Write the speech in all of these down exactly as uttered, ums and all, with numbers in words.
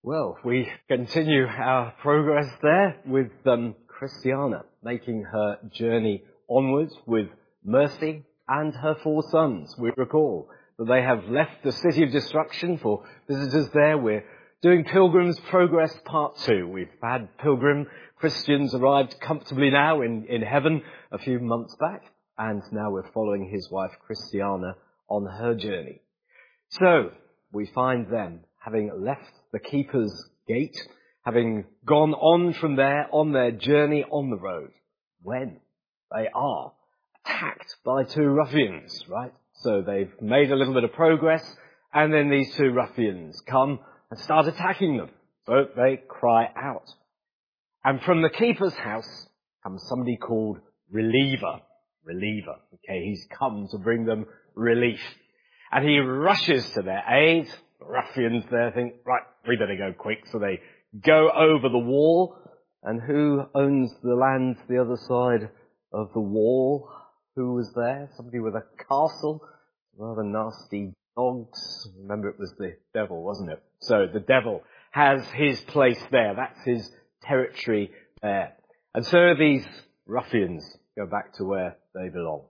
Well, we continue our progress there with um, Christiana making her journey onwards with Mercy and her four sons. We recall that they have left the city of destruction. For visitors there, we're doing Pilgrim's Progress Part two. We've had pilgrim Christians arrived comfortably now in, in heaven a few months back, and now we're following his wife Christiana on her journey. So, we find them having left the keeper's gate, having gone on from there on their journey on the road, when they are attacked by two ruffians, right? So they've made a little bit of progress, and then these two ruffians come and start attacking them. So they cry out. And from the keeper's house comes somebody called Reliever. Reliever. Okay, he's come to bring them relief. And he rushes to their aid. The ruffians there think, right, we better go quick. So they go over the wall. And who owns the land the other side of the wall? Who was there? Somebody with a castle. Rather nasty dogs. Remember, it was the devil, wasn't it? So the devil has his place there. That's his territory there. And so these ruffians go back to where they belong.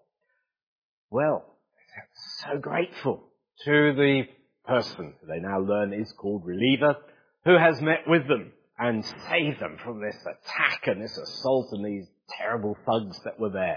Well, so grateful to the person who they now learn is called Reliever, who has met with them and saved them from this attack and this assault and these terrible thugs that were there.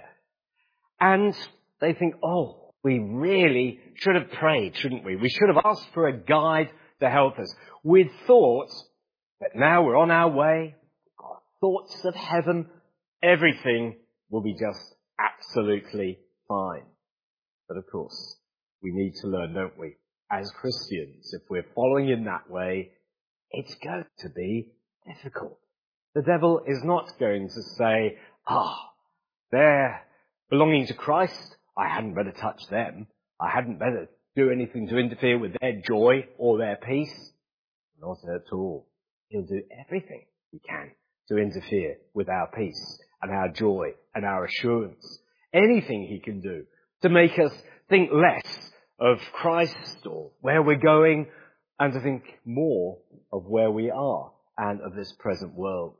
And they think, oh, we really should have prayed, shouldn't we? We should have asked for a guide to help us. We'd thought that now we're on our way, we've got thoughts of heaven, everything will be just absolutely fine. But of course, we need to learn, don't we? As Christians, if we're following in that way, it's going to be difficult. The devil is not going to say, ah, they're belonging to Christ. I hadn't better touch them. I hadn't better do anything to interfere with their joy or their peace. Not at all. He'll do everything he can to interfere with our peace and our joy and our assurance. Anything he can do to make us think less of Christ or where we're going and to think more of where we are and of this present world.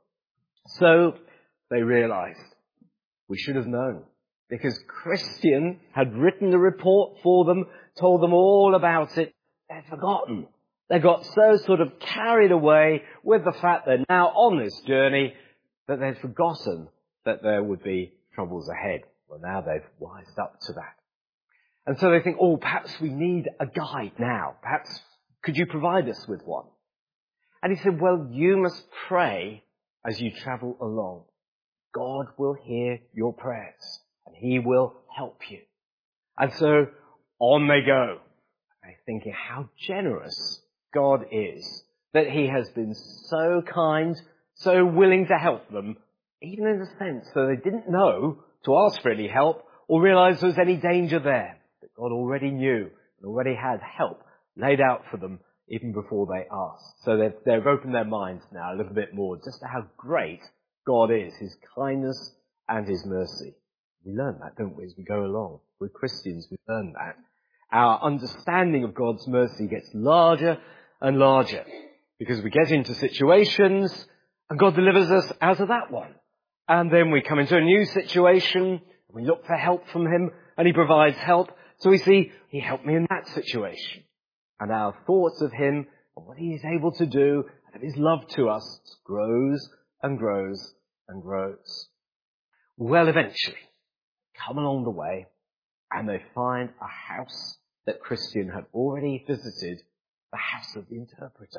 So they realized we should have known, because Christian had written the report for them, told them all about it. They'd forgotten. They got so sort of carried away with the fact they're now on this journey that they'd forgotten that there would be troubles ahead. Well, now they've wised up to that. And so they think, oh, perhaps we need a guide now. Perhaps, could you provide us with one? And he said, well, you must pray as you travel along. God will hear your prayers and he will help you. And so on they go. They're thinking how generous God is, that he has been so kind, so willing to help them, even in a sense that they didn't know to ask for any help or realize there was any danger there. That God already knew and already had help laid out for them even before they asked. So they've, they've opened their minds now a little bit more just to how great God is, his kindness and his mercy. We learn that, don't we, as we go along. We're Christians, we learn that. Our understanding of God's mercy gets larger and larger because we get into situations and God delivers us out of that one. And then we come into a new situation, we look for help from him and he provides help. So we see, he helped me in that situation. And our thoughts of him and what he is able to do and of his love to us grows and grows and grows. Well, eventually, come along the way and they find a house that Christian had already visited, the house of the interpreter.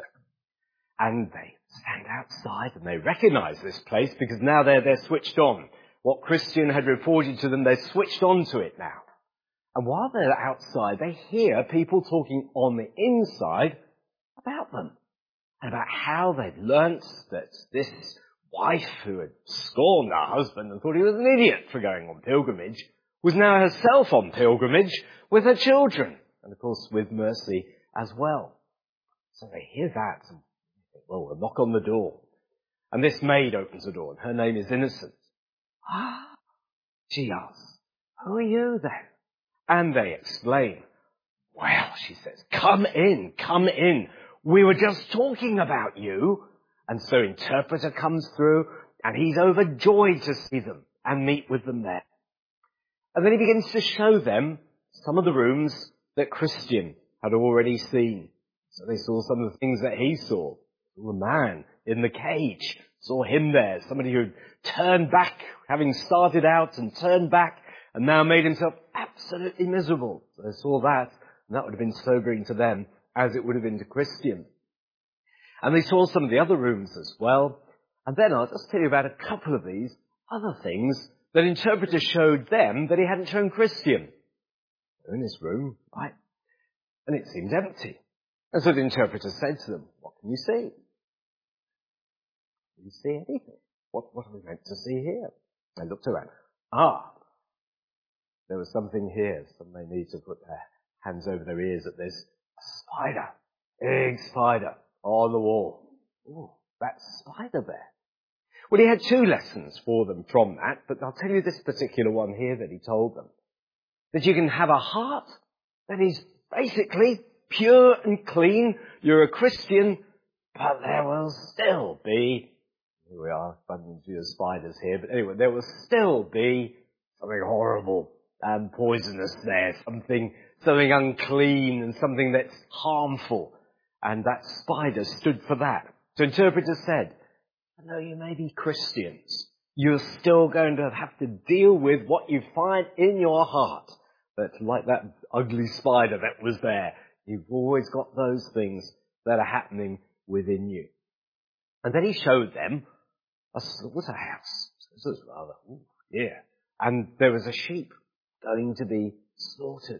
And they stand outside and they recognize this place because now they're, they're switched on. What Christian had reported to them, they're switched on to it now. And while they're outside, they hear people talking on the inside about them and about how they'd learnt that this wife who had scorned her husband and thought he was an idiot for going on pilgrimage was now herself on pilgrimage with her children and, of course, with Mercy as well. So they hear that and think, well, we'll knock on the door. And this maid opens the door and her name is Innocent. Ah, she asks, who are you then? And they explain. Well, she says, come in, come in. we were just talking about you. And so interpreter comes through and he's overjoyed to see them and meet with them there. And then he begins to show them some of the rooms that Christian had already seen. So they saw some of the things that he saw. The man in the cage, saw him there, somebody who turned back, having started out and turned back and now made himself absolutely miserable. So they saw that, and that would have been sobering to them as it would have been to Christian. And they saw some of the other rooms as well. And then I'll just tell you about a couple of these other things that interpreter showed them that he hadn't shown Christian. They're in this room, right? And it seemed empty. And so the interpreter said to them, what can you see? Can you see anything? What, what are we meant to see here? They looked around. Ah, there was something here. Some may need to put their hands over their ears at this. A spider. Big spider on the wall. Ooh, that spider there. Well, he had two lessons for them from that, but I'll tell you this particular one here that he told them. That you can have a heart that is basically pure and clean. You're a Christian, but there will still be, here we are, bumping into the spiders here, but anyway, there will still be something horrible and poisonous there, something, something unclean and something that's harmful. And that spider stood for that. So interpreter said, although you may be Christians, you're still going to have to deal with what you find in your heart. But like that ugly spider that was there, you've always got those things that are happening within you. And then he showed them a slaughterhouse. This was rather, ooh, yeah. And there was a sheep going to be slaughtered.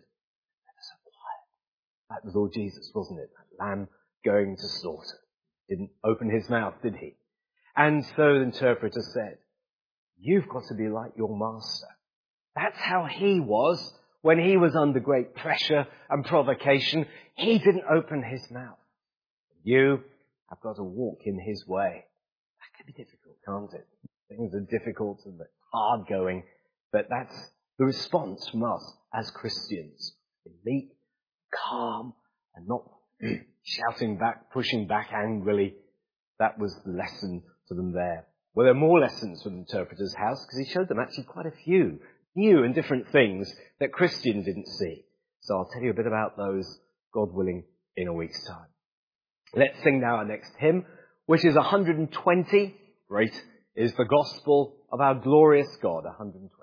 That was Lord Jesus, wasn't it? That lamb going to slaughter. Didn't open his mouth, did he? And so the interpreter said, you've got to be like your master. That's how he was when he was under great pressure and provocation. He didn't open his mouth. You have got to walk in his way. That can be difficult, can't it? Things are difficult and hard going, but that's the response from us as Christians. Meek, calm, and not shouting back, pushing back angrily. That was the lesson for them there. Well, there are more lessons from the interpreter's house because he showed them actually quite a few new and different things that Christian didn't see. So I'll tell you a bit about those, God willing, in a week's time. Let's sing now our next hymn, which is one hundred twenty. Great is the gospel of our glorious God, one hundred twenty.